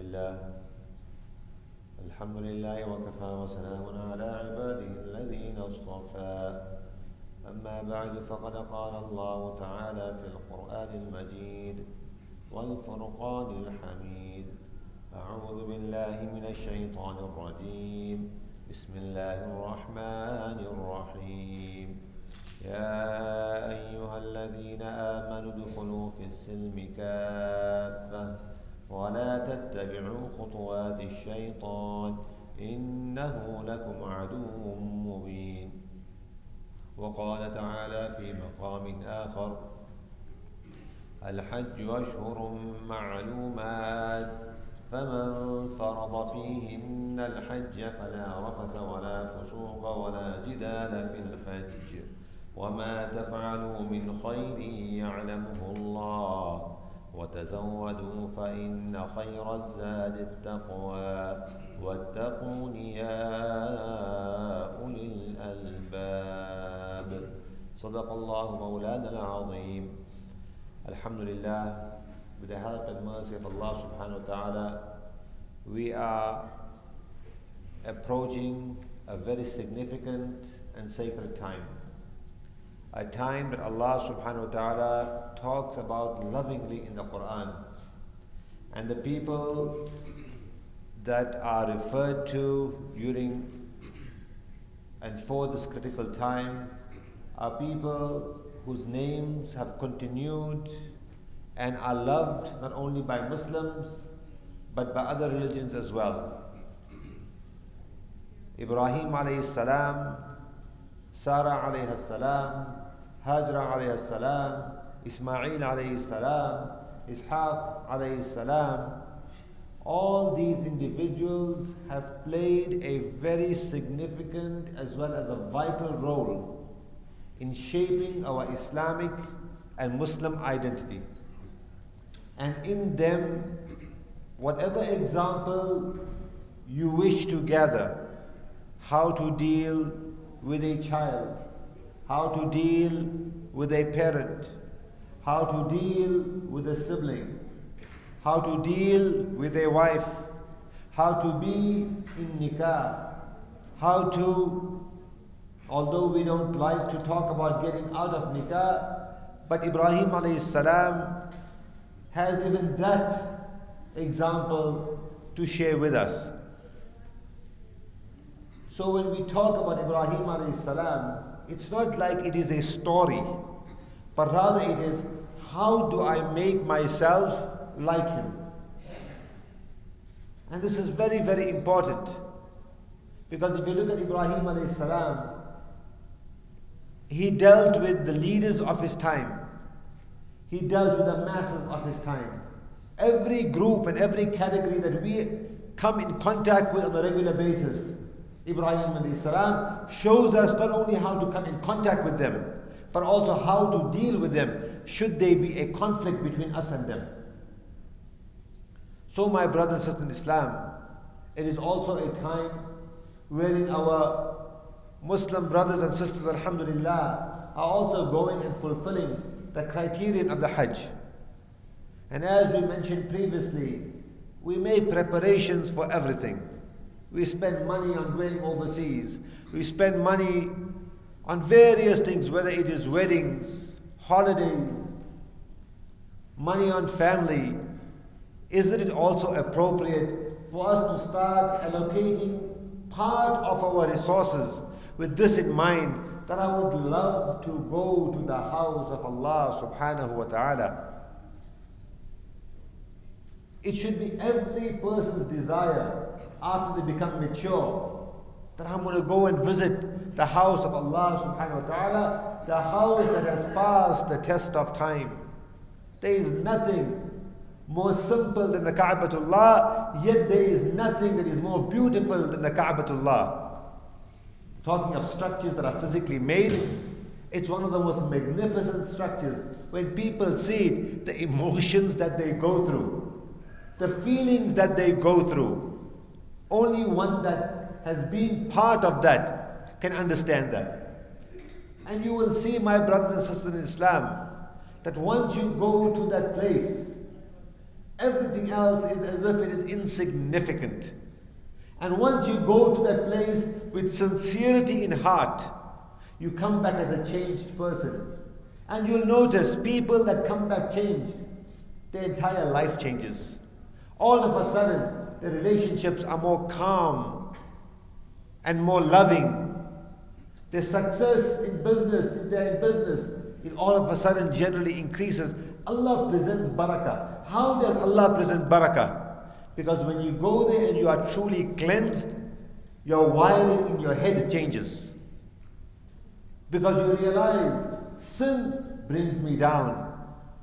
الحمد لله وكفى وسلام على عباده الذين اصطفى أما بعد فقد قال الله تعالى في القرآن المجيد والفرقان الحميد أعوذ بالله من الشيطان الرجيم بسم الله الرحمن الرحيم يا أيها الذين آمنوا ادخلوا في السلم كافة ولا تتبعوا خطوات الشيطان إنه لكم عدو مبين. وقال تعالى في مقام آخر الحج أشهر معلومات فمن فرض فيهن الحج فلا رفث ولا فسوق ولا جدال في الحج وما تفعلوا من خير يعلمه الله وتزودوا فإن خير الزاد التقوى واتقون يا أولي الألباب. صدق الله مولانا العظيم. Alhamdulillah, with the help and mercy of Allah subhanahu wa ta'ala, we are approaching a very significant and sacred time. A time that Allah subhanahu wa ta'ala talks about lovingly in the Quran. And the people that are referred to during and for this critical time are people whose names have continued and are loved not only by Muslims but by other religions as well. Ibrahim alayhi salam, Sarah alayhi salam, Hajra alayhi salam, Ismail alayhi salam, Ishaq alayhi salam. All these individuals have played a very significant as well as a vital role in shaping our Islamic and Muslim identity. And in them, whatever example you wish to gather, how to deal with a child, how to deal with a parent, how to deal with a sibling, how to deal with a wife, how to be in nikah, how to, although we don't like to talk about getting out of nikah, but Ibrahim alayhi salam has even that example to share with us. So when we talk about Ibrahim alayhi salam, it's not like it is a story, but rather it is, how do I make myself like him? And this is very, very important. Because if you look at Ibrahim alayhi salam, he dealt with the leaders of his time. He dealt with the masses of his time. Every group and every category that we come in contact with on a regular basis, Ibrahim alayhi salam shows us not only how to come in contact with them, but also how to deal with them should there be a conflict between us and them. So my brothers and sisters in Islam, it is also a time wherein our Muslim brothers and sisters, alhamdulillah, are also going and fulfilling the criterion of the Hajj. And as we mentioned previously, we make preparations for everything. We spend money on going overseas. We spend money on various things, whether it is weddings, holidays, money on family. Isn't it also appropriate for us to start allocating part of our resources with this in mind, that I would love to go to the house of Allah subhanahu wa ta'ala? It should be every person's desire after they become mature, that I'm going to go and visit the house of Allah subhanahu wa ta'ala, the house that has passed the test of time. There is nothing more simple than the Ka'batullah, yet there is nothing that is more beautiful than the Ka'batullah. Talking of structures that are physically made, it's one of the most magnificent structures. When people see it, the emotions that they go through, the feelings that they go through, only one that has been part of that can understand that. And you will see, my brothers and sisters in Islam, that once you go to that place, Everything else is as if it is insignificant. And once you go to that place with sincerity in heart, you come back as a changed person. And you'll notice people that come back changed, their entire life changes. All of a sudden, the relationships are more calm and more loving. Their success in business, if they're in business, it all of a sudden generally increases. Allah presents barakah. How does Allah present barakah? Because when you go there and you are truly cleansed, your wiring in your head changes. Because you realize sin brings me down.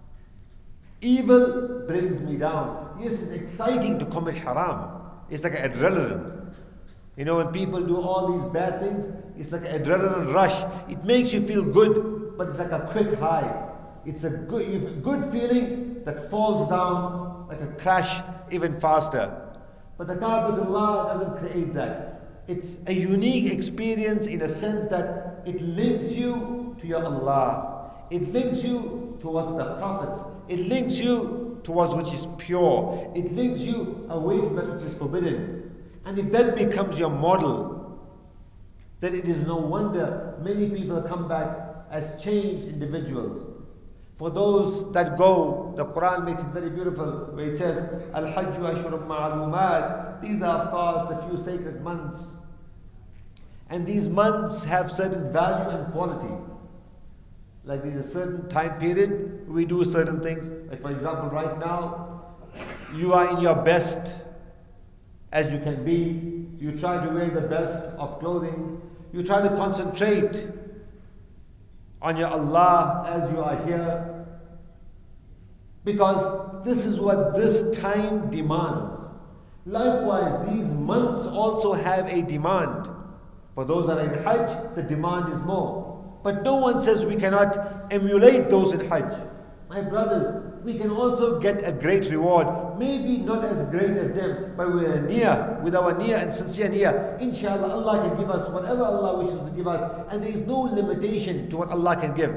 Evil brings me down. Yes, it's exciting to commit haram. It's like an adrenaline. You know, when people do all these bad things, it's like an adrenaline rush. It makes you feel good, but it's like a quick high. It's a good feeling that falls down like a crash even faster. But the Ka'batullah doesn't create that. It's a unique experience in a sense that it links you to your Allah. It links you towards the prophets. It links you towards which is pure. It links you away from that which is forbidden. And if that becomes your model, then it is no wonder many people come back as changed individuals. For those that go, the Quran makes it very beautiful, where it says, Al-Hajju Ashurun Ma'alumat. These are, of course, the few sacred months. And these months have certain value and quality. Like there's a certain time period, we do certain things. Like for example, right now, you are in your best as you can be. You try to wear the best of clothing. You try to concentrate on your Allah as you are here. Because this is what this time demands. Likewise, these months also have a demand. For those that are in Hajj, the demand is more. But no one says we cannot emulate those in Hajj. My brothers, we can also get a great reward. Maybe not as great as them, but with our niyyah and sincere niyyah, inshallah Allah can give us whatever Allah wishes to give us, and there is no limitation to what Allah can give.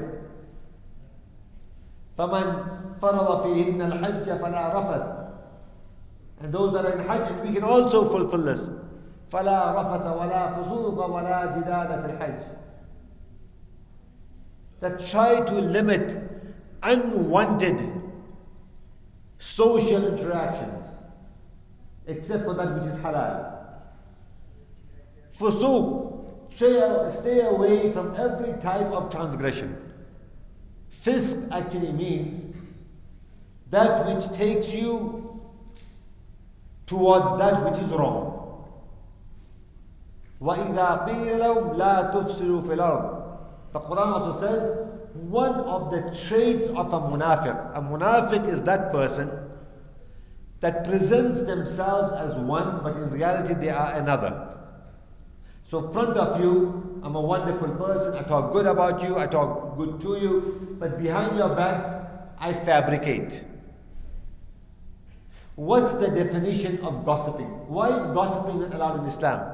فَمَنْ فَرَضَ فِيهِنَّ الْحَجَّ فَلَا رَفَثَ. And those that are in Hajj, and we can also fulfill this. فَلَا رَفَثَ وَلَا فُسُوقَ وَلَا جِدَالَ فِي الْحَجِّ. That try to limit unwanted social interactions, except for that which is halal. Fusuq, stay away from every type of transgression. Fisq actually means that which takes you towards that which is wrong. وَإِذَا قِيلَ لَهُمْ لَا تُفْسِدُوا فِي الْأَرْضِ. The Quran also says, one of the traits of a munafiq is that person that presents themselves as one, but in reality they are another. So front of you, I'm a wonderful person, I talk good about you, I talk good to you, but behind your back, I fabricate. What's the definition of gossiping? Why is gossiping not allowed in Islam?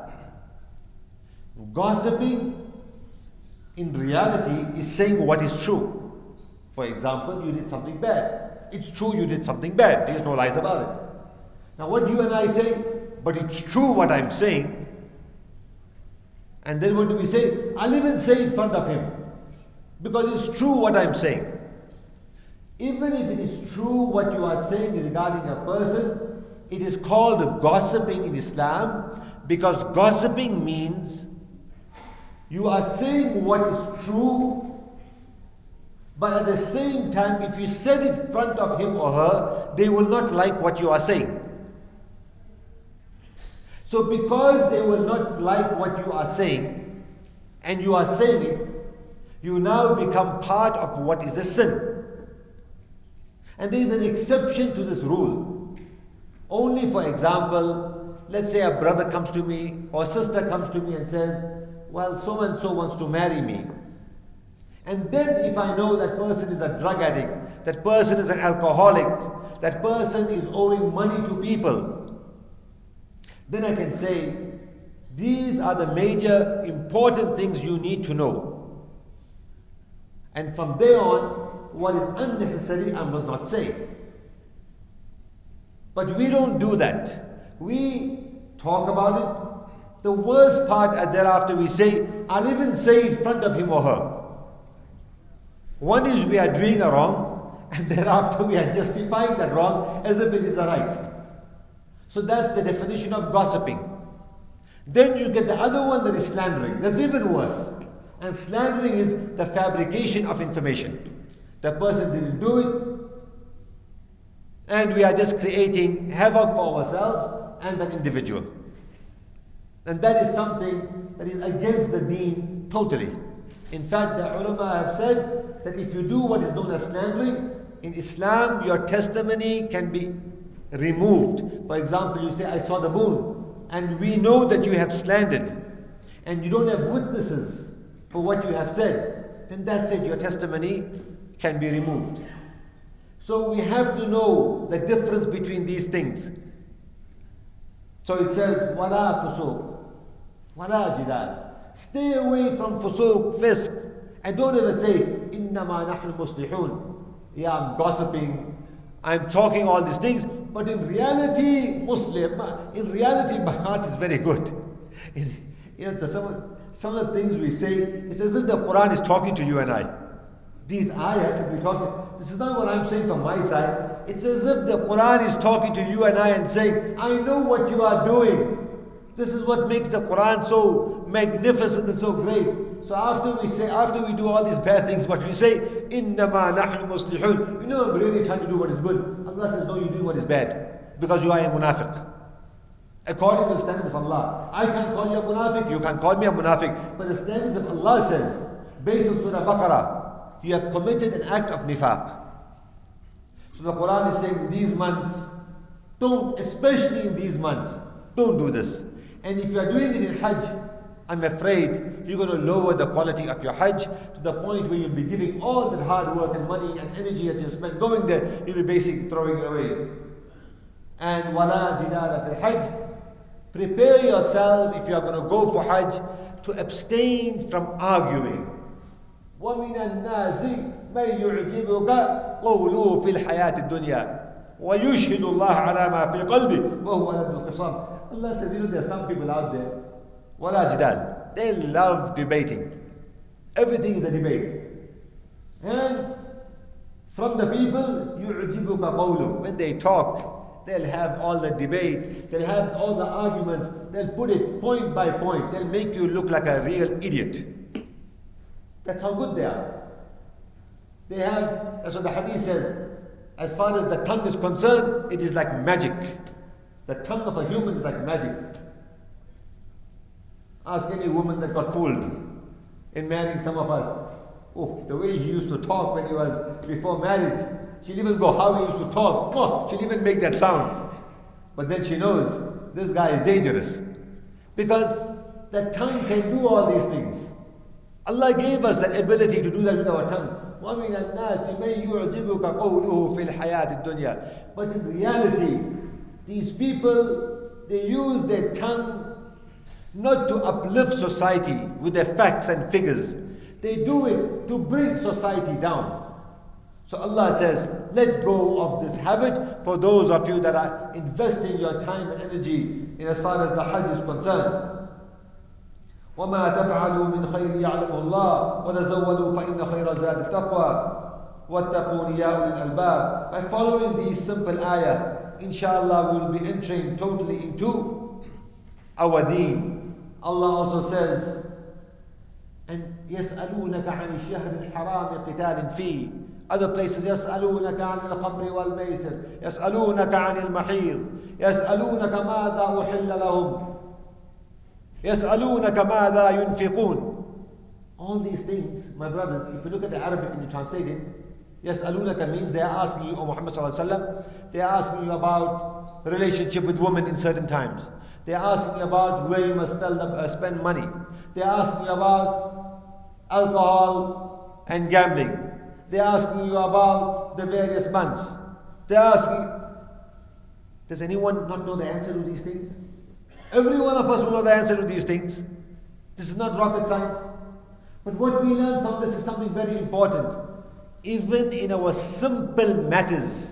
Gossiping in reality is saying what is true. For example, you did something bad. It's true you did something bad. There's no lies about it. Now what you and I say, but it's true what I'm saying. And then what do we say? I'll even say it in front of him. Because it's true what I'm saying. Even if it is true what you are saying regarding a person, it is called gossiping in Islam, because gossiping means you are saying what is true, but at the same time, if you said it in front of him or her, they will not like what you are saying. So because they will not like what you are saying, and you are saying it, you now become part of what is a sin. And there is an exception to this rule. Only, for example, let's say a brother comes to me or a sister comes to me and says, well, so and so wants to marry me. And then if I know that person is a drug addict, that person is an alcoholic, that person is owing money to people, then I can say, these are the major important things you need to know. And from there on, what is unnecessary I must not say. But we don't do that. We talk about it. The worst part thereafter we say, I'll even say in front of him or her. One is we are doing a wrong, and thereafter we are justifying that wrong as if it is a right. So that's the definition of gossiping. Then you get the other one, that is slandering. That's even worse. And slandering is the fabrication of information. The person didn't do it, and we are just creating havoc for ourselves and an individual. And that is something that is against the deen totally. In fact, the ulama have said that if you do what is known as slandering, in Islam your testimony can be removed. For example, you say, I saw the moon, and we know that you have slandered, and you don't have witnesses for what you have said, then that's it, your testimony can be removed. So we have to know the difference between these things. So it says, وَلَا فُسُوقٍ وَلَا جِدَالٍ. Stay away from fusuq, fisk, and don't ever say, إِنَّمَا نَحْنُ مُصْلِحُونَ. Yeah, I'm gossiping, I'm talking all these things, but in reality, Muslim, in reality my heart is very good. Some of the things we say, it's as if the Quran is talking to you and I. These ayat that we talking, this is not what I'm saying from my side. It's as if the Quran is talking to you and I and saying, I know what you are doing. This is what makes the Quran so magnificent and so great. So after we do all these bad things, what we say, إِنَّمَا نَحْنُ مُصْلِحُونَ. You know, I'm really trying to do what is good. Allah says, no, you're doing what is bad, because you are a munafiq. According to the standards of Allah, I can't call you a munafiq, you can't call me a munafiq. But the standards of Allah says, based on Surah Baqarah, you have committed an act of nifaq. So the Quran is saying, in these months, don't, especially in these months, don't do this. And if you are doing it in Hajj, I'm afraid you're going to lower the quality of your Hajj to the point where you'll be giving all that hard work and money and energy that you spent going there, you'll be basically throwing it away. And وَلَا جِدَالَ فِي الْحَجِّ. Prepare yourself, if you are going to go for Hajj, to abstain from arguing. وَمِنَ النَّاسِ مَنْ يُعْجِبُكَ قَوْلُهُ فِي الْحَيَاةِ الدُّنْيَا وَيُشْهِدُ اللَّهَ عَلَى مَا فِي قَلْبِهِ وَهُوَ لَدُّ الْخِصَامِ. Allah says, there are some people out there, وَلَا جِدَالٍ. They love debating. Everything is a debate. And from the people, يُعْجِبُكَ قَوْلُهُ. When they talk, they'll have all the debate, they'll have all the arguments, they'll put it point by point, they'll make you look like a real idiot. That's how good they are. They have, that's what the hadith says, as far as the tongue is concerned, it is like magic. The tongue of a human is like magic. Ask any woman that got fooled in marrying some of us. Oh, the way he used to talk when he was before marriage. She'll even go how he used to talk. Oh, she'll even make that sound. But then she knows this guy is dangerous. Because the tongue can do all these things. Allah gave us that ability to do that with our tongue. وَمِنَ النَّاسِ مَنْ يُعْجِبُكَ قَوْلُهُ فِي الْحَيَاةِ الدُّنْيَا. But in reality, these people, they use their tongue not to uplift society with their facts and figures. They do it to bring society down. So Allah says, let go of this habit for those of you that are investing your time and energy in as far as the Hajj is concerned. وَمَا تَفْعَلُوا مِنْ خَيْرٍ يَعْلَمُ اللَّهُ وَتَزَوَّدُوا فَإِنَّ خَيْرَ الزَّادِ التَّقْوَى وَاتَّقُونِ يَا أُولِي الْأَلْبَابِ. By following these simple ayah, inshallah we will be entering totally into our deen. Allah also says, and يَسْأَلُونَكَ عَنِ الشَّهْرِ الْحَرَامِ قِتَالٍ فِيهِ. Other places, يَسْأَلُونَكَ عَنِ الْخَمْرِ وَالْمَيْسِرِ يَسْأَلُونَكَ عَنِ الْمَحِيضِ يَسْأَلُونَكَ مَاذَا أُحِلَّ لَهُمْ يَسْأَلُونَكَ مَاذَا يُنْفِقُونَ. All these things, my brothers, if you look at the Arabic and you translate it, يَسْأَلُونَكَ means they are asking you, O Muhammad sallallahu alaihi wasallam, they are asking you about relationship with women in certain times. They are asking you about where you must spend money. They are asking you about alcohol and gambling. They are asking you about the various months. They are asking, does anyone not know the answer to these things? Every one of us will know the answer to these things. This is not rocket science. But what we learn from this is something very important. Even in our simple matters,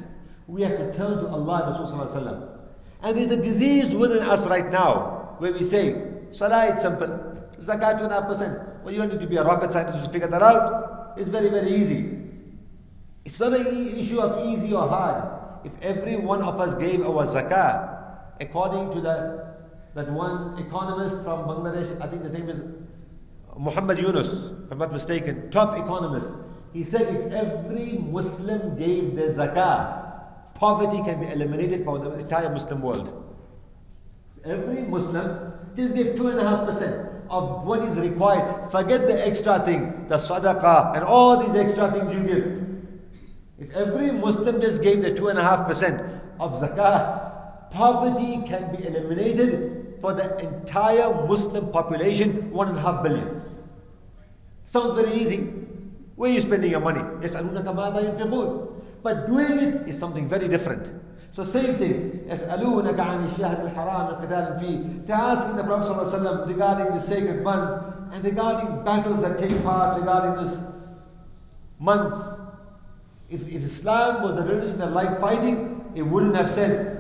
We have to turn to Allah and Rasulullah. And there's a disease within us right now where we say, Salah, it's simple. Zakat 2.5%. Well, you don't need to be a rocket scientist to figure that out. It's very, very easy. It's not an issue of easy or hard. If every one of us gave our zakah, according to that one economist from Bangladesh, I think his name is Muhammad Yunus, if I'm not mistaken, top economist. He said if every Muslim gave their zakah, poverty can be eliminated from the entire Muslim world. Every Muslim just give 2.5% of what is required. Forget the extra thing, the sadaqah and all these extra things you give. If every Muslim just gave the 2.5% of zakah, poverty can be eliminated for the entire Muslim population, 1.5 billion. Sounds very easy. Where are you spending your money? يَسْأَلُونَكَ مَاذَا يُنْفِقُونَ. But doing it is something very different. So same thing. يَسْأَلُونَكَ عَنِ الشَّهْرِ الْحَرَامِ قِتَالٍ فِيهِ. They're asking the Prophet ﷺ regarding the sacred months and regarding battles that take part regarding this months. If Islam was the religion that liked fighting, it wouldn't have said,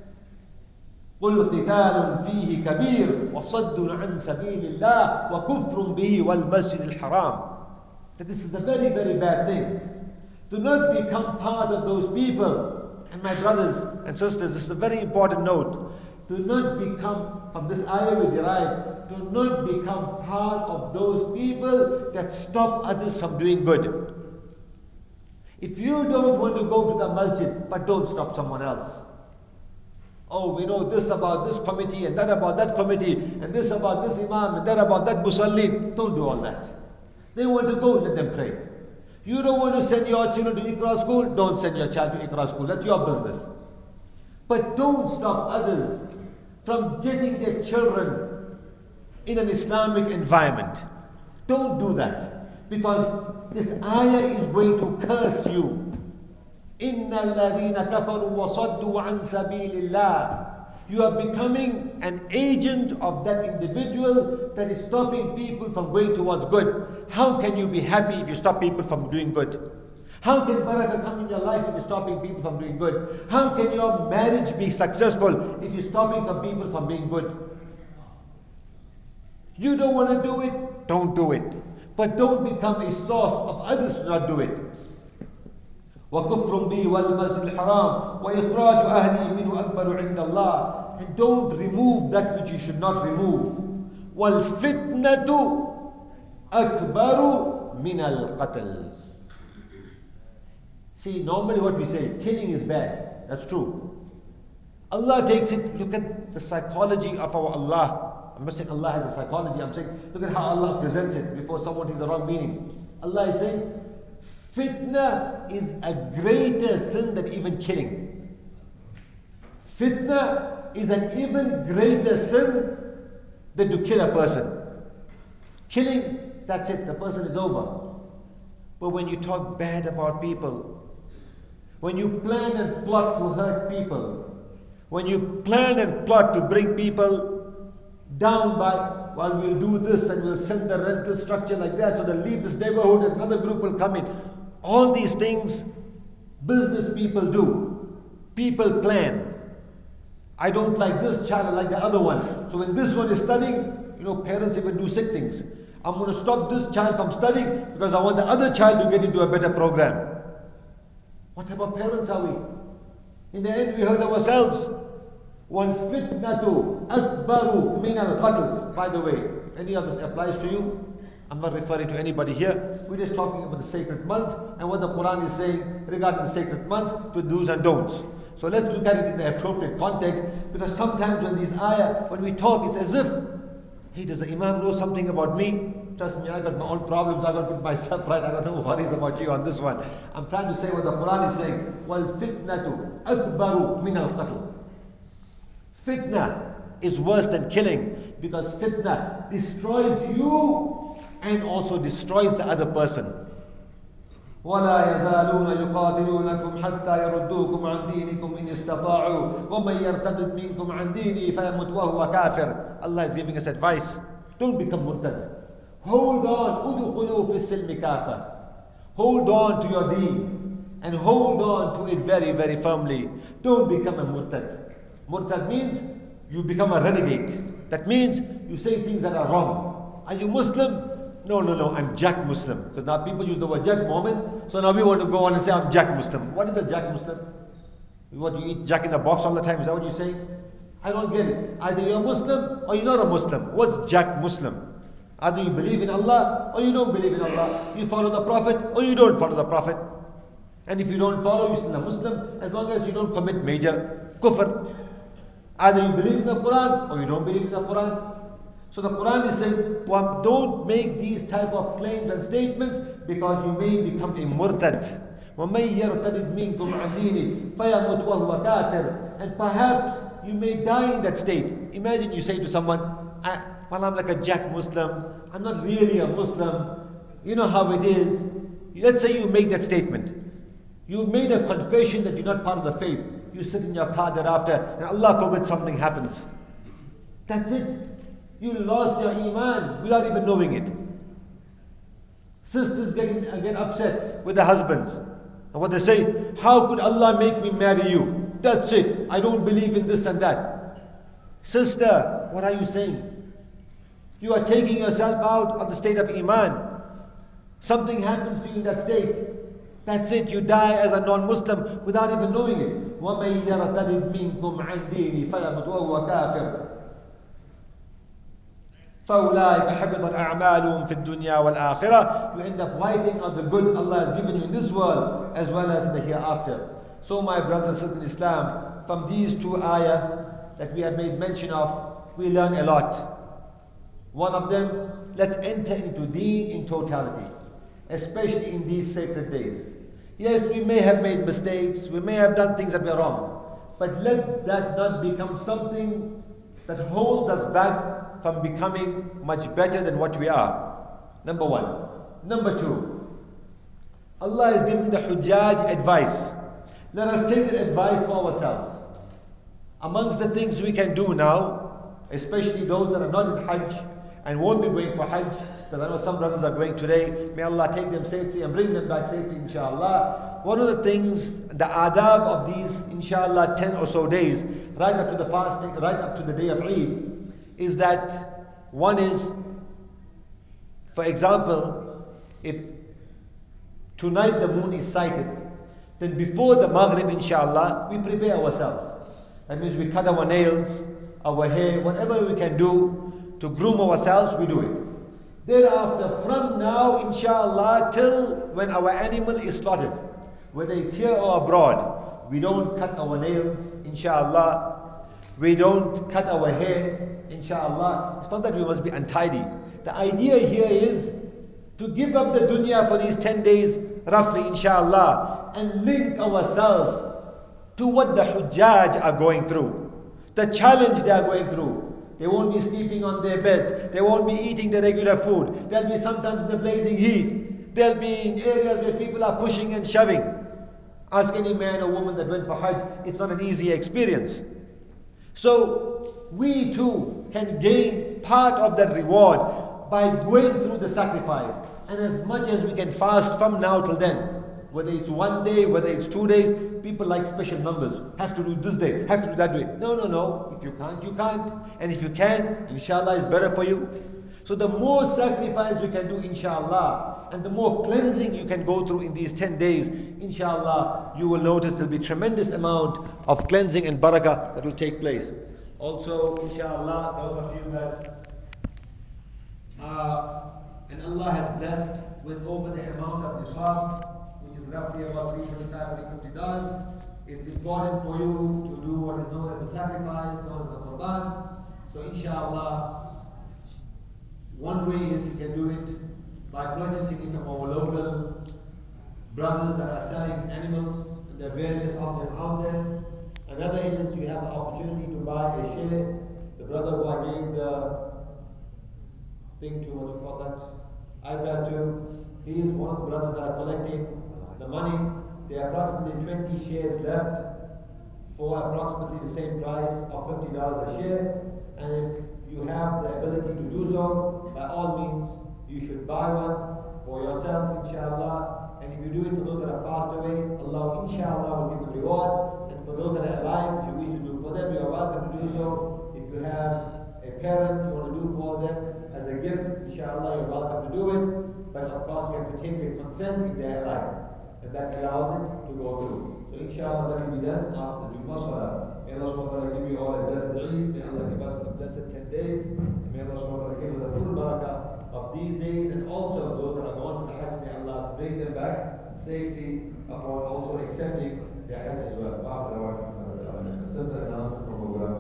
قُلْ قِتَالٌ فِيهِ كَبِيرٌ وَصَدٌّ عَنْ سَبِيلِ اللَّهِ وَكُفْرٌ بِهِ وَالْمَسْجِدِ الْحَرَامِ. That this is a very, very bad thing. Do not become part of those people. And my brothers and sisters, this is a very important note. Do not become, from this ayah we derive, do not become part of those people that stop others from doing good. If you don't want to go to the masjid, but don't stop someone else. Oh, we know this about this committee and that about that committee and this about this imam and that about that musallin. Don't do all that. They want to go, let them pray. You don't want to send your children to Iqra school, don't send your child to Iqra school. That's your business. But don't stop others from getting their children in an Islamic environment. Don't do that. Because this ayah is going to curse you. إِنَّ الَّذِينَ كَفَرُوا وَصَدُّوا عَنْ سَبِيلِ اللَّهِ. You are becoming an agent of that individual that is stopping people from going towards good. How can you be happy if you stop people from doing good? How can barakah come in your life if you're stopping people from doing good? How can your marriage be successful if you're stopping some people from being good? You don't want to do it? Don't do it. But don't become a source of others to not do it. وَكُفْرٌ بِي وَالْمَسْجِدِ الْحَرَامِ وَإِخْرَاجُ أَهْلِي مِنْهُ أَكْبَرُ عِنْدَ اللَّهِ. And don't remove that which you should not remove. وَالْفِتْنَةُ أَكْبَرُ مِنَ الْقَتْلِ. See, normally what we say, killing is bad. That's true. Allah takes it, look at the psychology of our Allah. I'm not saying Allah has a psychology, I'm saying, look at how Allah presents it before someone takes the wrong meaning. Allah is saying, fitna is a greater sin than even killing. Fitna is an even greater sin than to kill a person. Killing, that's it, the person is over. But when you talk bad about people, when you plan and plot to hurt people, when you plan and plot to bring people down by, well, we'll do this and we'll send the rental structure like that so they'll leave this neighborhood and another group will come in. All these things business people do. People plan. I don't like this child, I like the other one. So when this one is studying, parents even do sick things. I'm going to stop this child from studying because I want the other child to get into a better program. What type of parents are we? In the end, we hurt ourselves. وَالْفِتْنَةُ أَكْبَرُ مِنَ الْقَتْلِ. By the way, if any of this applies to you, I'm not referring to anybody here. We're just talking about the sacred months and what the Quran is saying regarding the sacred months to do's and don'ts. So let's look at it in the appropriate context, because sometimes when these ayah, when we talk, it's as if, hey, does the Imam know something about me? Trust me, I got my own problems, I got to put myself right, I got no worries about you on this one. I'm trying to say what the Quran is saying. وَالْفِتْنَةُ أَكْبَرُ مِنَ الْقَتْلِ. Fitna is worse than killing, because fitna destroys you and also destroys the other person. وَلَا يَزَالُونَ يُقَاتِلُونَكُمْ حَتَّى يَرُدُّوكُمْ عَنْ دِينِكُمْ إِنِ اسْتَطَاعُوا وَمَنْ يَرْتَدِدْ مِنْكُمْ عَنْ دِينِهِ فَيَمُتْ وَهُوَ كَافِرٌ. Allah is giving us advice. Don't become murtad. Hold on. أُدْخُلُوا فِي السِّلْمِ كَافَةً. Hold on to your deen and hold on to it very, very firmly. Don't become a murtad. Murtad means you become a renegade. That means you say things that are wrong. Are you Muslim? No, I'm Jack Muslim. Because now people use the word Jack Mormon, so now we want to go on and say I'm Jack Muslim. What is a Jack Muslim? What, you eat Jack in the box all the time? Is that what you say? I don't get it. Either you're a Muslim or you're not a Muslim. What's Jack Muslim? Either you believe in Allah or you don't believe in Allah. You follow the Prophet or you don't follow the Prophet. And if you don't follow, you're still a Muslim, as long as you don't commit major kufr. Either you believe in the Quran or you don't believe in the Quran. So the Quran is saying, well, don't make these type of claims and statements because you may become a murtad. وَمَن يَرْتَدِدْ مِنْكُمْ عَنْ دِينِهِ فَيَمُتْ وَهُوَ كَافِرٌ. And perhaps you may die in that state. Imagine you say to someone, well, I'm like a Jack Muslim, I'm not really a Muslim, you know how it is. Let's say you make that statement. You made a confession that you're not part of the faith. You sit in your car thereafter, and Allah forbid something happens. That's it. You lost your iman without even knowing it. Sisters get upset with their husbands. And what they say, how could Allah make me marry you? That's it. I don't believe in this and that. Sister, what are you saying? You are taking yourself out of the state of iman. Something happens to you in that state. That's it. You die as a non-Muslim without even knowing it. وَمَن يَرْتَدِدْ مِنْكُمْ عَنْ دِينِهِ فَيَمُتْ وَهُوَ كَافِرٌ فَأُولَٰئِكَ حَبِطَتْ أَعْمَالُهُمْ فِي الدُّنْيَا وَالْآخِرَةِ. You end up wiping out the good Allah has given you in this world as well as in the hereafter. So my brothers and sisters in Islam, from these two ayah that we have made mention of, we learn a lot. One of them, let's enter into deen in totality, especially in these sacred days. Yes, we may have made mistakes, we may have done things that were wrong, but let that not become something that holds us back from becoming much better than what we are. Number one. Number two, Allah is giving the Hujjaj advice. Let us take the advice for ourselves. Amongst the things we can do now, especially those that are not in Hajj and won't be going for Hajj, because I know some brothers are going today, may Allah take them safely and bring them back safely, inshallah. One of the things, the adab of these, inshallah, 10 or so days, right up to the fasting, right up to the day of Eid, is that one is, for example, if tonight the moon is sighted, then before the Maghrib, inshallah, we prepare ourselves. That means we cut our nails, our hair, whatever we can do to groom ourselves, we do it. Thereafter, from now, inshallah, till when our animal is slaughtered, whether it's here or abroad, we don't cut our nails, inshallah. We don't cut our hair, inshallah. It's not that we must be untidy. The idea here is to give up the dunya for these 10 days, roughly, inshallah, and link ourselves to what the Hujjaj are going through, the challenge they are going through. They won't be sleeping on their beds. They won't be eating the regular food. They'll be sometimes in the blazing heat. They'll be in areas where people are pushing and shoving. Ask any man or woman that went for Hajj, it's not an easy experience. So we too can gain part of that reward by going through the sacrifice. And as much as we can fast from now till then, whether it's 1 day, whether it's 2 days, people like special numbers. Have to do this day, have to do that way. No. If you can't, you can't. And if you can, inshallah, it's better for you. So the more sacrifice you can do, inshallah, and the more cleansing you can go through in these 10 days, inshallah, you will notice there'll be tremendous amount of cleansing and barakah that will take place. Also, inshallah, those of you that and Allah has blessed with over the amount of nisab, which is roughly about $350, it's important for you to do what is known as the sacrifice, known as the Qurban. So inshallah, one way is you can do it by purchasing it from our local brothers that are selling animals, and there are various of them out there. Another is you have the opportunity to buy a share. The brother who I gave the thing to, what you call that, iPad to, he is one of the brothers that are collecting the money. There are approximately 20 shares left for approximately the same price of $50 a share. And if you have the ability to do so, by all means, you should buy one for yourself, inshallah. And if you you do it for those that have passed away, Allah inshallah will give them reward. And for those that are alive, if you wish to do for them, you are welcome to do so. If you have a parent you want to do for them as a gift, inshallah you're welcome to do it. But of course you have to take their consent if they are alive. And that allows it to go through. So inshallah that will be done after the Jummah Salah. May Allah subhanahu wa ta'ala give you all a blessed Eid. May Allah give us a blessed 10 days. And may Allah subhanahu wa ta'ala give us a full barakah of these days. And also those that are going to the Hajj, may Allah bring them back safely upon also accepting their Hajj as well.